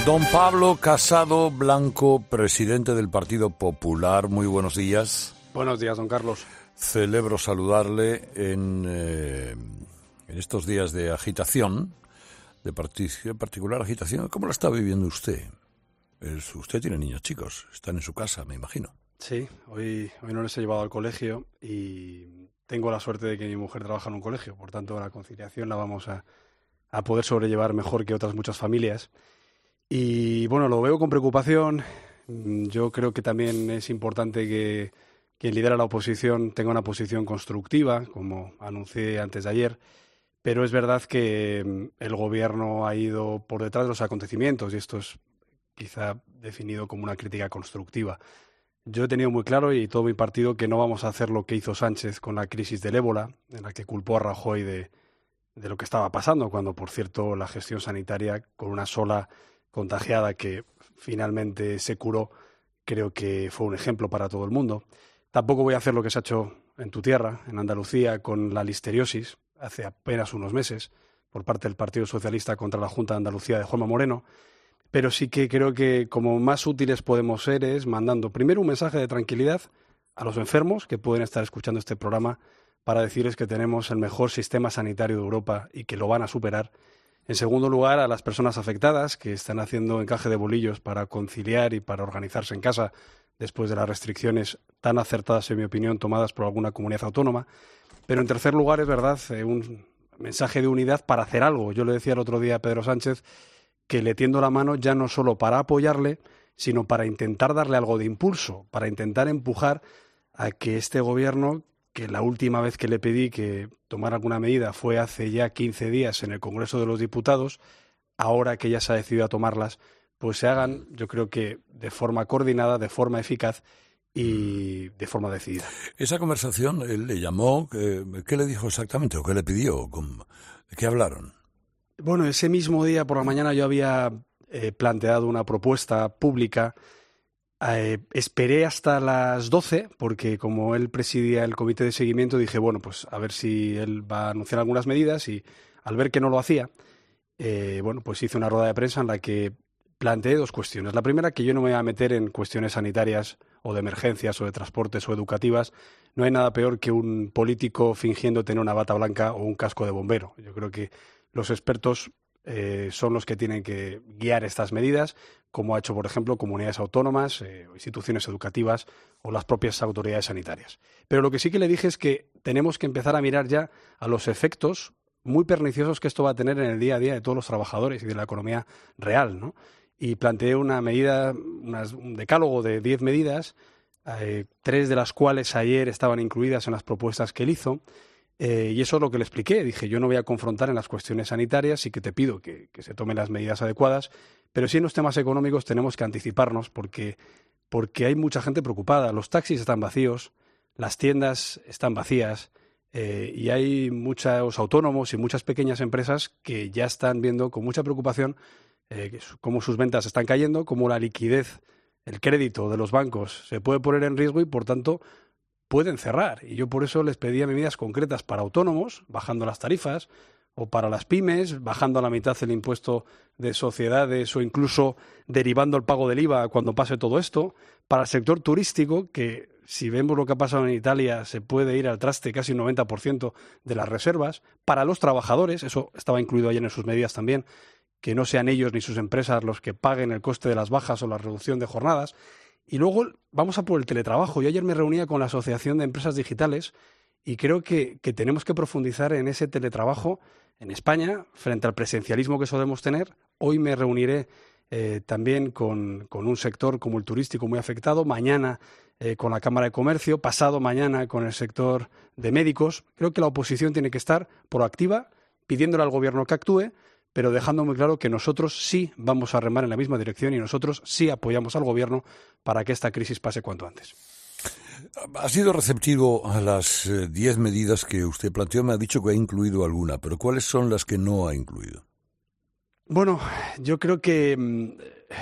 Don Pablo Casado Blanco, presidente del Partido Popular, muy buenos días. Buenos días, don Carlos. Celebro saludarle en estos días de agitación, de particular agitación. ¿Cómo la está viviendo usted? Usted tiene niños chicos, están en su casa, me imagino. Sí, hoy no les he llevado al colegio y tengo la suerte de que mi mujer trabaja en un colegio, por tanto la conciliación la vamos a poder sobrellevar mejor que otras muchas familias. Y bueno, lo veo con preocupación. Yo creo que también es importante que quien lidera la oposición tenga una posición constructiva, como anuncié antes de ayer, pero es verdad que el gobierno ha ido por detrás de los acontecimientos y esto es quizá definido como una crítica constructiva. Yo he tenido muy claro, y todo mi partido, que no vamos a hacer lo que hizo Sánchez con la crisis del ébola, en la que culpó a Rajoy de lo que estaba pasando, cuando, por cierto, la gestión sanitaria, con una sola contagiada que finalmente se curó, creo que fue un ejemplo para todo el mundo. Tampoco voy a hacer lo que se ha hecho en tu tierra, en Andalucía, con la listeriosis, hace apenas unos meses, por parte del Partido Socialista contra la Junta de Andalucía de Juanma Moreno, pero sí que creo que como más útiles podemos ser es mandando primero un mensaje de tranquilidad a los enfermos que pueden estar escuchando este programa para decirles que tenemos el mejor sistema sanitario de Europa y que lo van a superar. En segundo lugar, a las personas afectadas que están haciendo encaje de bolillos para conciliar y para organizarse en casa después de las restricciones tan acertadas, en mi opinión, tomadas por alguna comunidad autónoma. Pero en tercer lugar, es verdad, un mensaje de unidad para hacer algo. Yo le decía el otro día a Pedro Sánchez que le tiendo la mano ya no solo para apoyarle, sino para intentar darle algo de impulso, para intentar empujar a que este gobierno, que la última vez que le pedí que tomara alguna medida fue hace ya 15 días en el Congreso de los Diputados, ahora que ya se ha decidido a tomarlas, pues se hagan, yo creo que de forma coordinada, de forma eficaz y de forma decidida. Esa conversación, él le llamó, ¿qué le dijo exactamente o qué le pidió? ¿De qué hablaron? Bueno, ese mismo día por la mañana yo había planteado una propuesta pública. Esperé hasta las 12 porque como él presidía el comité de seguimiento dije, bueno, pues a ver si él va a anunciar algunas medidas y al ver que no lo hacía, bueno, pues hice una rueda de prensa en la que planteé dos cuestiones. La primera, que yo no me voy a meter en cuestiones sanitarias o de emergencias o de transportes o educativas. No hay nada peor que un político fingiendo tener una bata blanca o un casco de bombero. Yo creo que los expertos son los que tienen que guiar estas medidas, como ha hecho, por ejemplo, comunidades autónomas, instituciones educativas o las propias autoridades sanitarias. Pero lo que sí que le dije es que tenemos que empezar a mirar ya a los efectos muy perniciosos que esto va a tener en el día a día de todos los trabajadores y de la economía real, ¿no? Y planteé una medida, un decálogo de 10 medidas, 3 de las cuales ayer estaban incluidas en las propuestas que él hizo. Y eso es lo que le expliqué. Dije, yo no voy a confrontar en las cuestiones sanitarias y que te pido que se tomen las medidas adecuadas, pero sí en los temas económicos tenemos que anticiparnos porque hay mucha gente preocupada. Los taxis están vacíos, las tiendas están vacías y hay muchos autónomos y muchas pequeñas empresas que ya están viendo con mucha preocupación cómo sus ventas están cayendo, cómo la liquidez, el crédito de los bancos se puede poner en riesgo y, por tanto, pueden cerrar. Y yo por eso les pedía medidas concretas para autónomos, bajando las tarifas, o para las pymes, bajando a la mitad el impuesto de sociedades o incluso derivando el pago del IVA cuando pase todo esto, para el sector turístico, que si vemos lo que ha pasado en Italia se puede ir al traste casi un 90% de las reservas, para los trabajadores, eso estaba incluido ayer en sus medidas también, que no sean ellos ni sus empresas los que paguen el coste de las bajas o la reducción de jornadas. Y luego vamos a por el teletrabajo. Yo ayer me reunía con la Asociación de Empresas Digitales y creo que tenemos que profundizar en ese teletrabajo en España frente al presencialismo que solemos tener. Hoy me reuniré también con un sector como el turístico muy afectado, mañana con la Cámara de Comercio, pasado mañana con el sector de médicos. Creo que la oposición tiene que estar proactiva, pidiéndole al Gobierno que actúe, pero dejando muy claro que nosotros sí vamos a remar en la misma dirección y nosotros sí apoyamos al Gobierno para que esta crisis pase cuanto antes. Ha sido receptivo a las 10 medidas que usted planteó. Me ha dicho que ha incluido alguna, pero ¿cuáles son las que no ha incluido? Bueno, yo creo que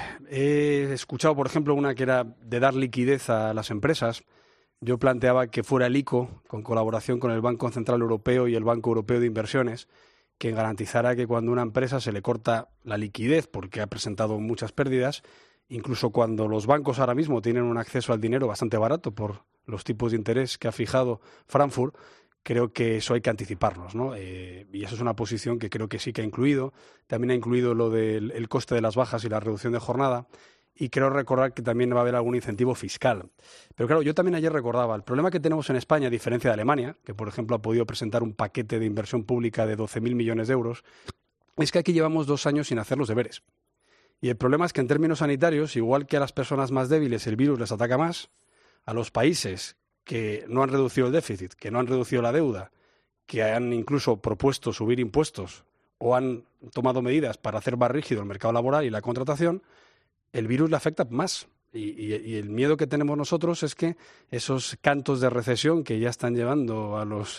he escuchado, por ejemplo, una que era de dar liquidez a las empresas. Yo planteaba que fuera el ICO, con colaboración con el Banco Central Europeo y el Banco Europeo de Inversiones, que garantizara que cuando una empresa se le corta la liquidez porque ha presentado muchas pérdidas, incluso cuando los bancos ahora mismo tienen un acceso al dinero bastante barato por los tipos de interés que ha fijado Frankfurt, creo que eso hay que anticiparnos, ¿no? Y eso es una posición que creo que sí que ha incluido. También ha incluido lo del coste de las bajas y la reducción de jornada. Y creo recordar que también va a haber algún incentivo fiscal. Pero claro, yo también ayer recordaba, el problema que tenemos en España, a diferencia de Alemania, que por ejemplo ha podido presentar un paquete de inversión pública de 12.000 millones de euros, es que aquí llevamos 2 años sin hacer los deberes. Y el problema es que en términos sanitarios, igual que a las personas más débiles el virus les ataca más, a los países que no han reducido el déficit, que no han reducido la deuda, que han incluso propuesto subir impuestos o han tomado medidas para hacer más rígido el mercado laboral y la contratación, el virus le afecta más. Y el miedo que tenemos nosotros es que esos cantos de recesión que ya están llevando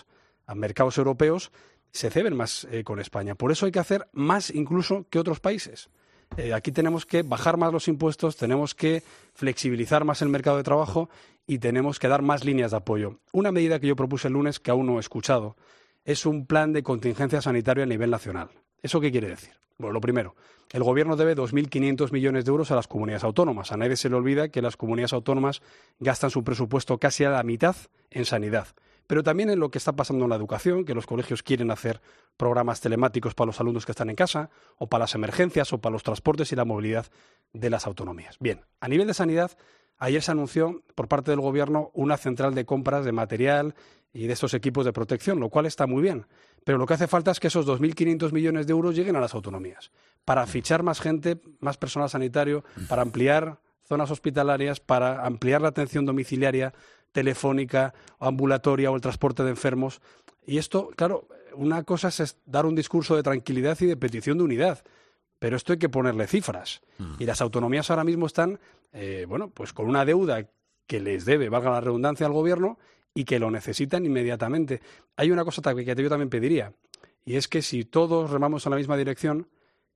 a mercados europeos se ceben más con España. Por eso hay que hacer más incluso que otros países. Aquí tenemos que bajar más los impuestos, tenemos que flexibilizar más el mercado de trabajo y tenemos que dar más líneas de apoyo. Una medida que yo propuse el lunes, que aún no he escuchado, es un plan de contingencia sanitaria a nivel nacional. ¿Eso qué quiere decir? Bueno, lo primero, el Gobierno debe 2.500 millones de euros a las comunidades autónomas. A nadie se le olvida que las comunidades autónomas gastan su presupuesto casi a la mitad en sanidad. Pero también en lo que está pasando en la educación, que los colegios quieren hacer programas telemáticos para los alumnos que están en casa, o para las emergencias, o para los transportes y la movilidad de las autonomías. Bien, a nivel de sanidad, ayer se anunció por parte del Gobierno una central de compras de material y de estos equipos de protección, lo cual está muy bien. Pero lo que hace falta es que esos 2.500 millones de euros lleguen a las autonomías, para fichar más gente, más personal sanitario, para ampliar zonas hospitalarias, para ampliar la atención domiciliaria, telefónica, ambulatoria o el transporte de enfermos. Y esto, claro, una cosa es dar un discurso de tranquilidad y de petición de unidad, pero esto hay que ponerle cifras. Y las autonomías ahora mismo están, pues con una deuda que les debe, valga la redundancia, al Gobierno y que lo necesitan inmediatamente. Hay una cosa que yo también pediría, y es que si todos remamos en la misma dirección,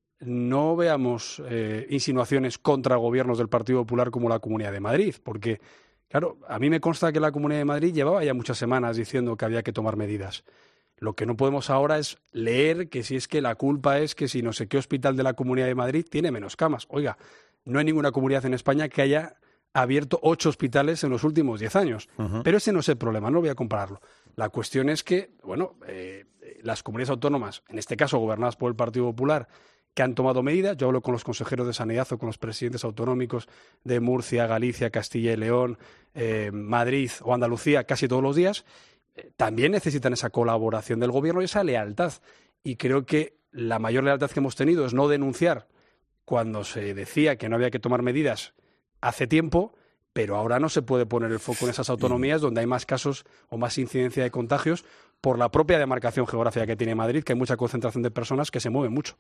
no veamos insinuaciones contra gobiernos del Partido Popular como la Comunidad de Madrid, porque claro, a mí me consta que la Comunidad de Madrid llevaba ya muchas semanas diciendo que había que tomar medidas. Lo que no podemos ahora es leer que si es que la culpa es que si no sé qué hospital de la Comunidad de Madrid tiene menos camas. Oiga, no hay ninguna comunidad en España que haya abierto 8 hospitales en los últimos 10 años. Pero ese no es el problema, no voy a compararlo. La cuestión es que, las comunidades autónomas, en este caso gobernadas por el Partido Popular, que han tomado medidas, yo hablo con los consejeros de Sanidad o con los presidentes autonómicos de Murcia, Galicia, Castilla y León, Madrid o Andalucía casi todos los días, también necesitan esa colaboración del Gobierno y esa lealtad. Y creo que la mayor lealtad que hemos tenido es no denunciar cuando se decía que no había que tomar medidas hace tiempo, pero ahora no se puede poner el foco en esas autonomías donde hay más casos o más incidencia de contagios por la propia demarcación geográfica que tiene Madrid, que hay mucha concentración de personas que se mueven mucho.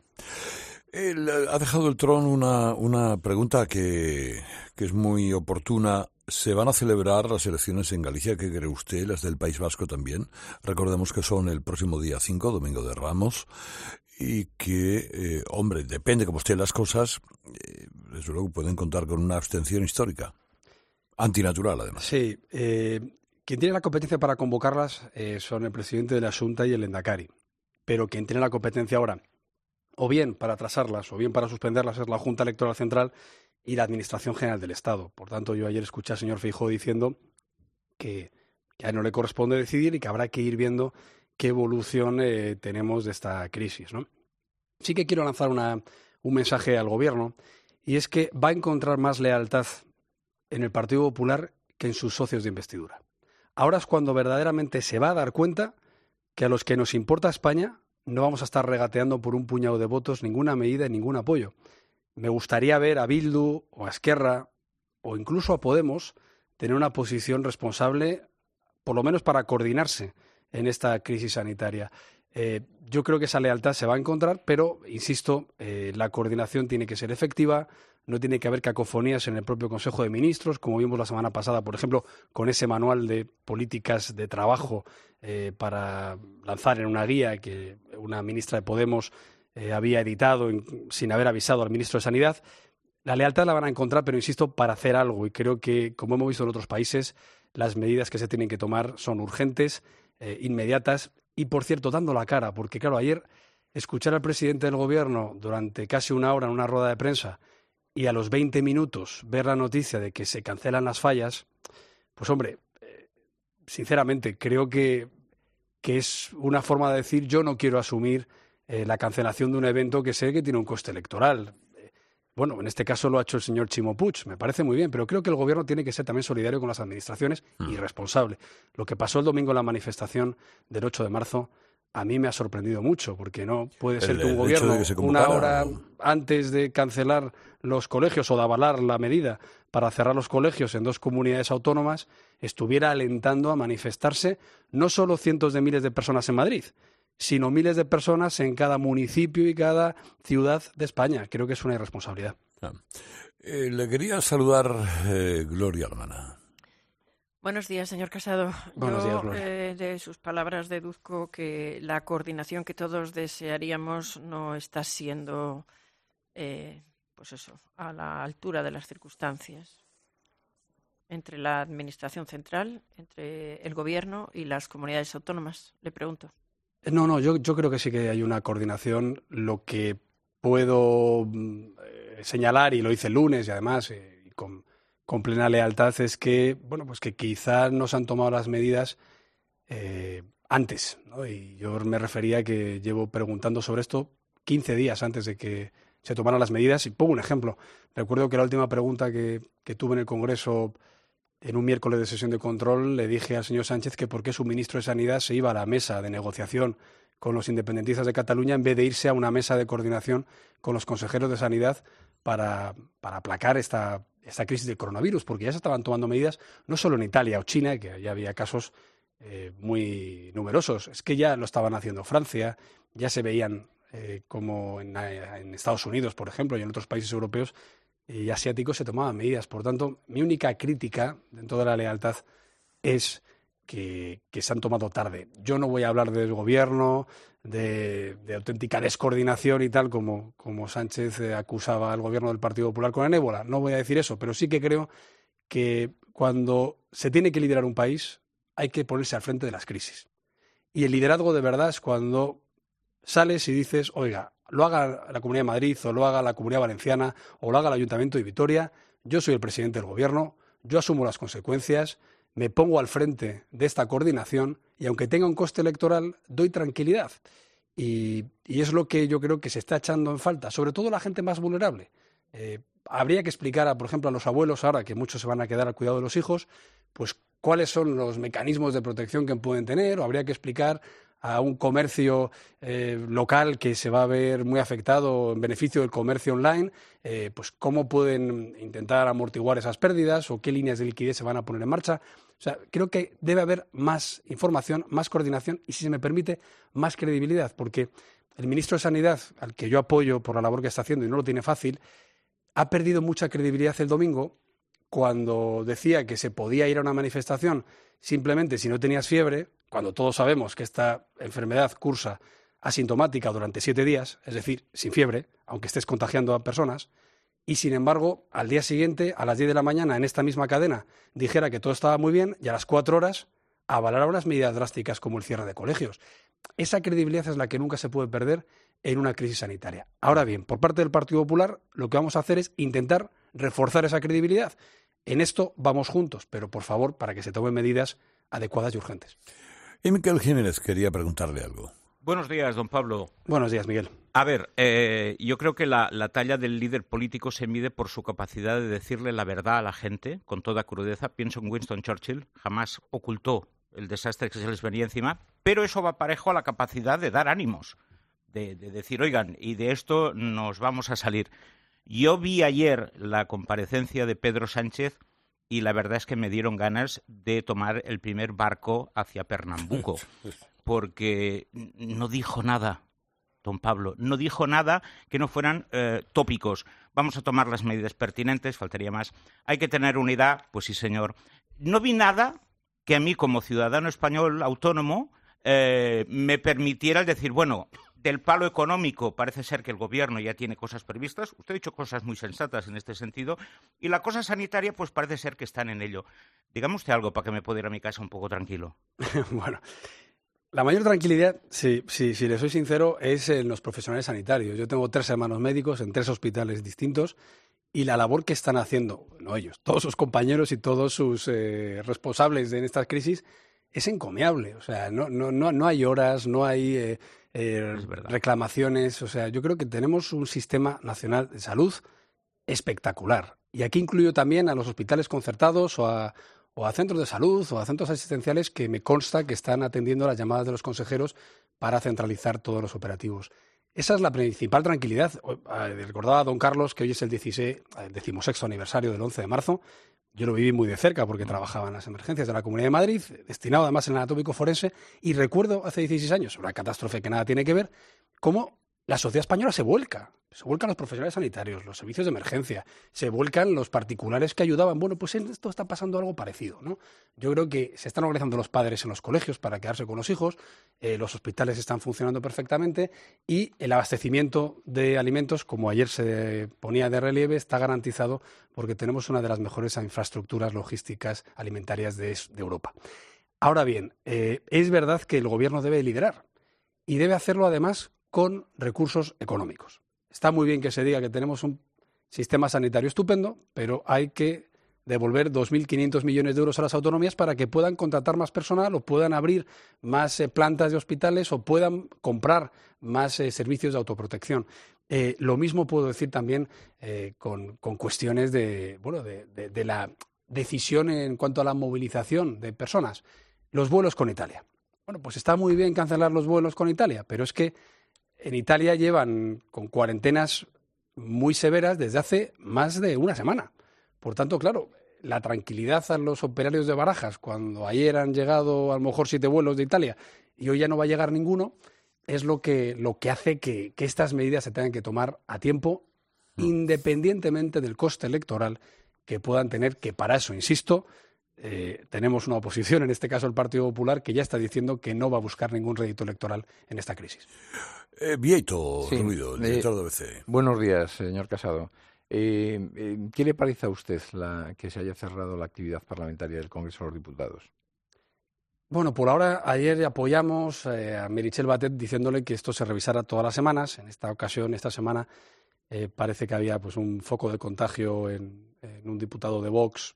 Ha dejado el Tron una pregunta que es muy oportuna. ¿Se van a celebrar las elecciones en Galicia? ¿Qué cree usted? ¿Las del País Vasco también? Recordemos que son el próximo día 5, Domingo de Ramos, y que, depende cómo estén las cosas, desde luego pueden contar con una abstención histórica. Antinatural, además. Sí. Quien tiene la competencia para convocarlas son el presidente de la Xunta y el Endacari. Pero quien tiene la competencia ahora, o bien para atrasarlas, o bien para suspenderlas, es la Junta Electoral Central y la Administración General del Estado. Por tanto, yo ayer escuché al señor Feijóo diciendo que a él no le corresponde decidir y que habrá que ir viendo qué evolución tenemos de esta crisis, ¿no? Sí que quiero lanzar un mensaje al Gobierno, y es que va a encontrar más lealtad en el Partido Popular que en sus socios de investidura. Ahora es cuando verdaderamente se va a dar cuenta que a los que nos importa España no vamos a estar regateando por un puñado de votos ninguna medida y ningún apoyo. Me gustaría ver a Bildu o a Esquerra o incluso a Podemos tener una posición responsable, por lo menos para coordinarse en esta crisis sanitaria. Yo creo que esa lealtad se va a encontrar, pero, insisto, la coordinación tiene que ser efectiva, no tiene que haber cacofonías en el propio Consejo de Ministros, como vimos la semana pasada, por ejemplo, con ese manual de políticas de trabajo para lanzar en una guía que una ministra de Podemos había editado sin haber avisado al ministro de Sanidad. La lealtad la van a encontrar, pero insisto, para hacer algo. Y creo que, como hemos visto en otros países, las medidas que se tienen que tomar son urgentes, inmediatas y, por cierto, dando la cara. Porque, claro, ayer escuchar al presidente del gobierno durante casi una hora en una rueda de prensa y a los 20 minutos ver la noticia de que se cancelan las fallas, pues hombre, sinceramente creo que es una forma de decir yo no quiero asumir la cancelación de un evento que sé que tiene un coste electoral. Bueno, en este caso lo ha hecho el señor Ximo Puig, me parece muy bien, pero creo que el gobierno tiene que ser también solidario con las administraciones y responsable. Lo que pasó el domingo en la manifestación del 8 de marzo a mí me ha sorprendido mucho, porque no puede ser que un gobierno una hora antes de cancelar los colegios o de avalar la medida para cerrar los colegios en 2 comunidades autónomas estuviera alentando a manifestarse no solo cientos de miles de personas en Madrid, sino miles de personas en cada municipio y cada ciudad de España. Creo que es una irresponsabilidad. Le quería saludar Gloria Hermana. Buenos días, señor Casado. Buenos días, Gloria. De sus palabras deduzco que la coordinación que todos desearíamos no está siendo, pues eso, a la altura de las circunstancias entre la Administración central, entre el Gobierno y las comunidades autónomas. Le pregunto. No, yo creo que sí que hay una coordinación. Lo que puedo señalar, y lo hice el lunes y además con plena lealtad, es que, bueno, pues que quizá no se han tomado las medidas antes, ¿no? Y yo me refería a que llevo preguntando sobre esto 15 días antes de que se tomaran las medidas. Y pongo un ejemplo. Recuerdo que la última pregunta que tuve en el Congreso en un miércoles de sesión de control le dije al señor Sánchez que por qué su ministro de Sanidad se iba a la mesa de negociación con los independentistas de Cataluña en vez de irse a una mesa de coordinación con los consejeros de Sanidad para aplacar esta crisis del coronavirus, porque ya se estaban tomando medidas no solo en Italia o China, que ya había casos muy numerosos, es que ya lo estaban haciendo Francia, ya se veían como en Estados Unidos, por ejemplo, y en otros países europeos y asiáticos se tomaban medidas. Por tanto, mi única crítica, en toda la lealtad, es que se han tomado tarde. Yo no voy a hablar del gobierno, de auténtica descoordinación y tal, como Sánchez acusaba al gobierno del Partido Popular con el ébola. No voy a decir eso, pero sí que creo que cuando se tiene que liderar un país hay que ponerse al frente de las crisis. Y el liderazgo de verdad es cuando sales y dices, oiga, lo haga la Comunidad de Madrid o lo haga la Comunidad Valenciana o lo haga el Ayuntamiento de Vitoria, yo soy el presidente del Gobierno, yo asumo las consecuencias, me pongo al frente de esta coordinación y aunque tenga un coste electoral, doy tranquilidad. Y es lo que yo creo que se está echando en falta, sobre todo la gente más vulnerable. Habría que explicar, por ejemplo, a los abuelos, ahora que muchos se van a quedar al cuidado de los hijos, pues cuáles son los mecanismos de protección que pueden tener, o habría que explicar a un comercio local que se va a ver muy afectado en beneficio del comercio online, pues cómo pueden intentar amortiguar esas pérdidas o qué líneas de liquidez se van a poner en marcha. O sea, creo que debe haber más información, más coordinación y, si se me permite, más credibilidad, porque el ministro de Sanidad, al que yo apoyo por la labor que está haciendo y no lo tiene fácil, ha perdido mucha credibilidad el domingo cuando decía que se podía ir a una manifestación simplemente si no tenías fiebre, cuando todos sabemos que esta enfermedad cursa asintomática durante 7 días, es decir, sin fiebre, aunque estés contagiando a personas, y sin embargo, al día siguiente, a las 10 de la mañana, en esta misma cadena, dijera que todo estaba muy bien y a las 4 horas avalara unas medidas drásticas como el cierre de colegios. Esa credibilidad es la que nunca se puede perder en una crisis sanitaria. Ahora bien, por parte del Partido Popular, lo que vamos a hacer es intentar reforzar esa credibilidad. En esto vamos juntos, pero por favor, para que se tomen medidas adecuadas y urgentes. Y Miquel Jiménez quería preguntarle algo. Buenos días, don Pablo. Buenos días, Miguel. A ver, yo creo que la talla del líder político se mide por su capacidad de decirle la verdad a la gente con toda crudeza. Pienso en Winston Churchill, jamás ocultó el desastre que se les venía encima, pero eso va parejo a la capacidad de dar ánimos, de decir, oigan, y de esto nos vamos a salir. Yo vi ayer la comparecencia de Pedro Sánchez y la verdad es que me dieron ganas de tomar el primer barco hacia Pernambuco, porque no dijo nada, don Pablo, no dijo nada que no fueran tópicos. Vamos a tomar las medidas pertinentes, faltaría más. Hay que tener unidad, pues sí, señor. No vi nada que a mí, como ciudadano español autónomo, me permitiera el decir, bueno, del palo económico parece ser que el gobierno ya tiene cosas previstas. Usted ha dicho cosas muy sensatas en este sentido. Y la cosa sanitaria, pues parece ser que están en ello. Dígame usted algo para que me pueda ir a mi casa un poco tranquilo. Bueno, La mayor tranquilidad, si le soy sincero, es en los profesionales sanitarios. Yo tengo 3 hermanos médicos en 3 hospitales distintos y la labor que están haciendo, no ellos, todos sus compañeros y todos sus responsables en estas crisis es encomiable. O sea, no hay horas, no hay reclamaciones. O sea, yo creo que tenemos un sistema nacional de salud espectacular. Y aquí incluyo también a los hospitales concertados o a centros de salud o a centros asistenciales que me consta que están atendiendo las llamadas de los consejeros para centralizar todos los operativos. Esa es la principal tranquilidad. Recordaba a don Carlos que hoy es el 16º aniversario del 11 de marzo. Yo lo viví muy de cerca porque trabajaba en las emergencias de la Comunidad de Madrid, destinado además en el anatómico forense, y recuerdo hace 16 años, una catástrofe que nada tiene que ver, cómo la sociedad española se vuelcan los profesionales sanitarios, los servicios de emergencia, se vuelcan los particulares que ayudaban. Bueno, pues en esto está pasando algo parecido, ¿no? Yo creo que se están organizando los padres en los colegios para quedarse con los hijos, los hospitales están funcionando perfectamente y el abastecimiento de alimentos, como ayer se ponía de relieve, está garantizado porque tenemos una de las mejores infraestructuras logísticas alimentarias de Europa. Ahora bien, es verdad que el gobierno debe liderar y debe hacerlo además con recursos económicos. Está muy bien que se diga que tenemos un sistema sanitario estupendo, pero hay que devolver 2.500 millones de euros a las autonomías para que puedan contratar más personal o puedan abrir más plantas de hospitales o puedan comprar más servicios de autoprotección. Lo mismo puedo decir también con cuestiones de la decisión en cuanto a la movilización de personas. Los vuelos con Italia. Bueno, pues está muy bien cancelar los vuelos con Italia, pero es que en Italia llevan con cuarentenas muy severas desde hace más de una semana. Por tanto, claro, la tranquilidad a los operarios de Barajas, cuando ayer han llegado a lo mejor 7 vuelos de Italia y hoy ya no va a llegar ninguno, es lo que hace que estas medidas se tengan que tomar a tiempo, independientemente del coste electoral que puedan tener, que para eso, insisto, tenemos una oposición, en este caso el Partido Popular, que ya está diciendo que no va a buscar ningún rédito electoral en esta crisis. Vieito Ruido, el director de ABC. Buenos días, señor Casado. ¿Qué le parece a usted que se haya cerrado la actividad parlamentaria del Congreso de los Diputados? Bueno, por ahora, ayer apoyamos a Meritxell Batet diciéndole que esto se revisara todas las semanas. En esta ocasión, esta semana, parece que había pues un foco de contagio en un diputado de Vox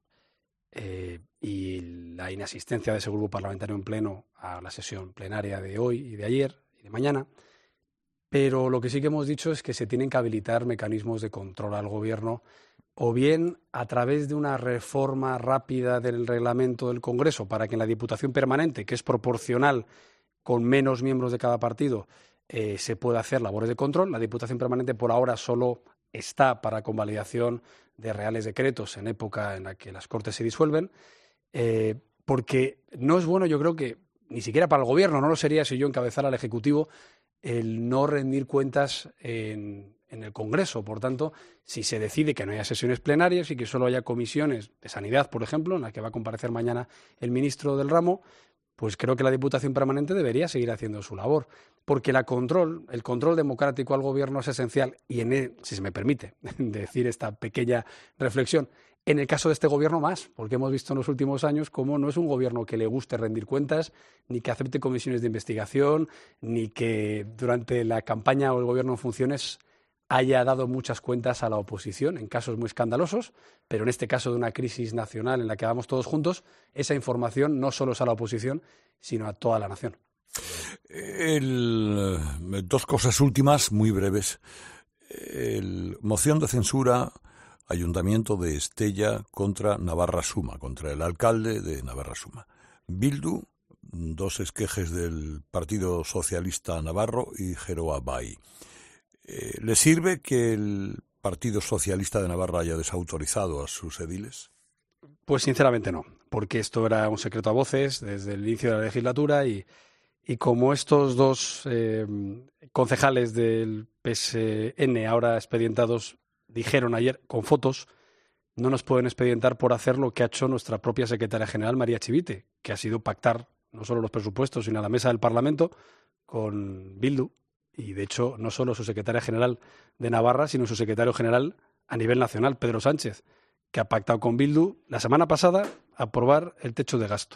y la inasistencia de ese grupo parlamentario en pleno a la sesión plenaria de hoy y de ayer y de mañana. Pero lo que sí que hemos dicho es que se tienen que habilitar mecanismos de control al Gobierno, o bien a través de una reforma rápida del reglamento del Congreso para que en la Diputación Permanente, que es proporcional con menos miembros de cada partido, se pueda hacer labores de control. La Diputación Permanente por ahora solo está para convalidación de reales decretos en época en la que las Cortes se disuelven, porque no es bueno, yo creo que ni siquiera para el Gobierno, no lo sería si yo encabezara al Ejecutivo, el no rendir cuentas en el Congreso. Por tanto, si se decide que no haya sesiones plenarias y que solo haya comisiones de sanidad, por ejemplo, en la que va a comparecer mañana el ministro del ramo, pues creo que la Diputación Permanente debería seguir haciendo su labor, porque el control democrático al Gobierno es esencial y, si se me permite decir esta pequeña reflexión, en el caso de este Gobierno más, porque hemos visto en los últimos años cómo no es un Gobierno que le guste rendir cuentas, ni que acepte comisiones de investigación, ni que durante la campaña o el Gobierno en funciones haya dado muchas cuentas a la oposición en casos muy escandalosos, pero en este caso de una crisis nacional en la que vamos todos juntos, esa información no solo es a la oposición, sino a toda la nación. Dos cosas últimas, muy breves. Moción de censura, Ayuntamiento de Estella contra Navarra Suma, contra el alcalde de Navarra Suma. Bildu, 2 esquejes del Partido Socialista Navarro y Geroa Bai. ¿Le sirve que el Partido Socialista de Navarra haya desautorizado a sus ediles? Pues sinceramente no, porque esto era un secreto a voces desde el inicio de la legislatura y como estos 2 concejales del PSN ahora expedientados dijeron ayer con fotos, no nos pueden expedientar por hacer lo que ha hecho nuestra propia secretaria general, María Chivite, que ha sido pactar no solo los presupuestos, sino a la mesa del Parlamento con Bildu. Y, de hecho, no solo su secretaria general de Navarra, sino su secretario general a nivel nacional, Pedro Sánchez, que ha pactado con Bildu la semana pasada aprobar el techo de gasto.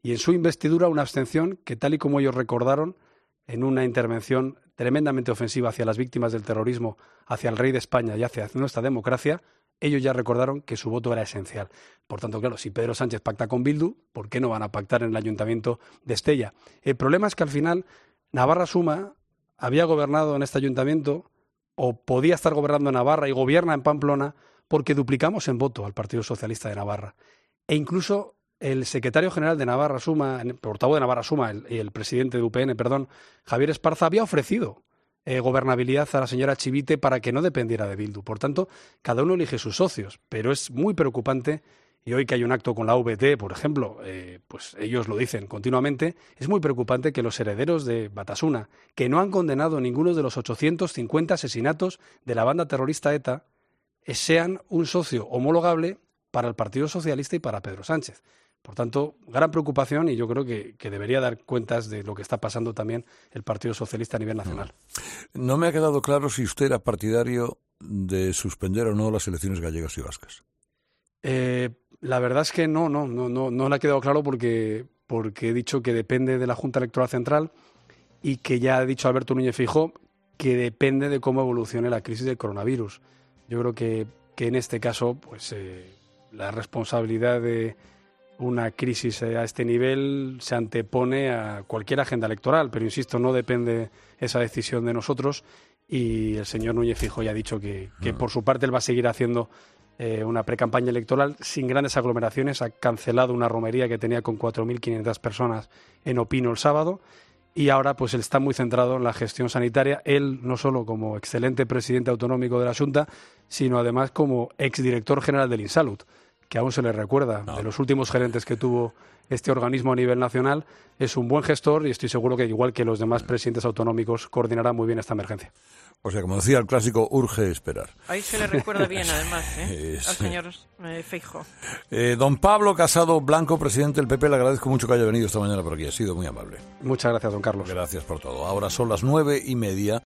y en su investidura una abstención que, tal y como ellos recordaron, en una intervención tremendamente ofensiva hacia las víctimas del terrorismo, hacia el rey de España y hacia nuestra democracia, ellos ya recordaron que su voto era esencial. Por tanto, claro, si Pedro Sánchez pacta con Bildu, ¿por qué no van a pactar en el Ayuntamiento de Estella? El problema es que al final Navarra Suma había gobernado en este ayuntamiento, o podía estar gobernando en Navarra y gobierna en Pamplona, porque duplicamos en voto al Partido Socialista de Navarra. E incluso el secretario general de Navarra Suma, el portavoz de Navarra Suma y el presidente de UPN, Javier Esparza, había ofrecido gobernabilidad a la señora Chivite para que no dependiera de Bildu. Por tanto, cada uno elige sus socios, pero es muy preocupante, y hoy que hay un acto con la VT, por ejemplo, pues ellos lo dicen continuamente, es muy preocupante que los herederos de Batasuna, que no han condenado ninguno de los 850 asesinatos de la banda terrorista ETA, sean un socio homologable para el Partido Socialista y para Pedro Sánchez. Por tanto, gran preocupación, y yo creo que debería dar cuentas de lo que está pasando también el Partido Socialista a nivel nacional. No me ha quedado claro si usted era partidario de suspender o no las elecciones gallegas y vascas. La verdad es que no le ha quedado claro porque he dicho que depende de la Junta Electoral Central y que ya ha dicho Alberto Núñez Feijóo que depende de cómo evolucione la crisis del coronavirus. Yo creo que en este caso, pues la responsabilidad de una crisis a este nivel se antepone a cualquier agenda electoral, pero insisto, no depende esa decisión de nosotros, y el señor Núñez Feijóo ya ha dicho que por su parte él va a seguir haciendo una precampaña electoral sin grandes aglomeraciones. Ha cancelado una romería que tenía con 4.500 personas en Opino el sábado, y ahora pues él está muy centrado en la gestión sanitaria, él no solo como excelente presidente autonómico de la Xunta, sino además como exdirector general del Insalud, que aún se le recuerda, de los últimos gerentes que tuvo este organismo a nivel nacional. Es un buen gestor y estoy seguro que, igual que los demás presidentes autonómicos, coordinará muy bien esta emergencia. O sea, como decía el clásico, urge esperar. Ahí se le recuerda bien, además, al señor Feijóo. Don Pablo Casado Blanco, presidente del PP, le agradezco mucho que haya venido esta mañana por aquí. Ha sido muy amable. Muchas gracias, don Carlos. Gracias por todo. Ahora son las 9:30.